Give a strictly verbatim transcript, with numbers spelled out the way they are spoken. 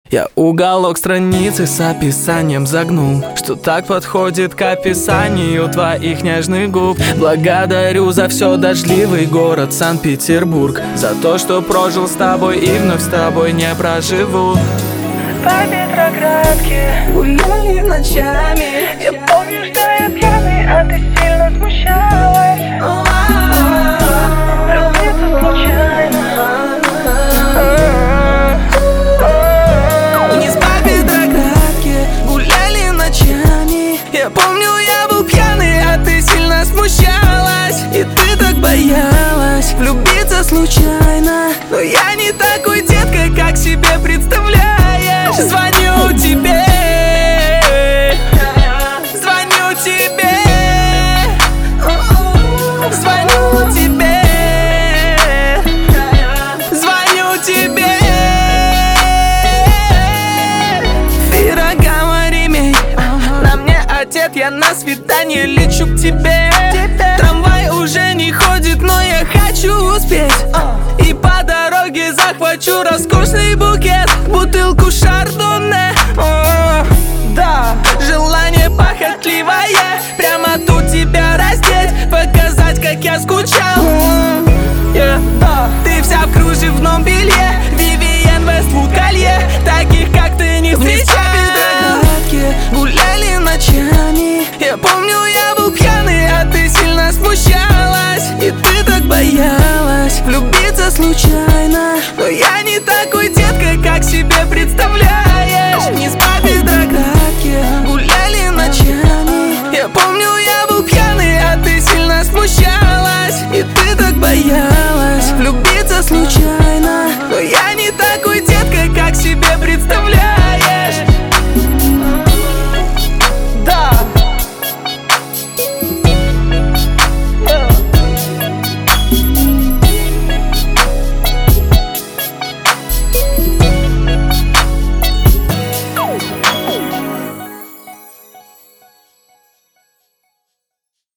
Я уголок страницы с описанием загнул, что так подходит к описанию твоих нежных губ. Благодарю за все, дождливый город Санкт-Петербург, за то, что прожил с тобой и вновь с тобой не проживу. По Петроградке гуляли ночами. Я помню, что я пьяный, а ты сильно смущалась. Влюбиться случайно. Вниз по Петроградке гуляли ночами. Я помню, я был пьяный, а ты сильно смущалась. И ты так боялась влюбиться случайно. Но я не такой, детка, как себе представляешь. Звоню тебе, звоню тебе, звоню тебе, звоню тебе. Пирога ремень, на мне одет, я на свидание лечу к тебе. Трамвай уже не ходит, но я хочу успеть. И по дороге захвачу роскошный букет, бутылку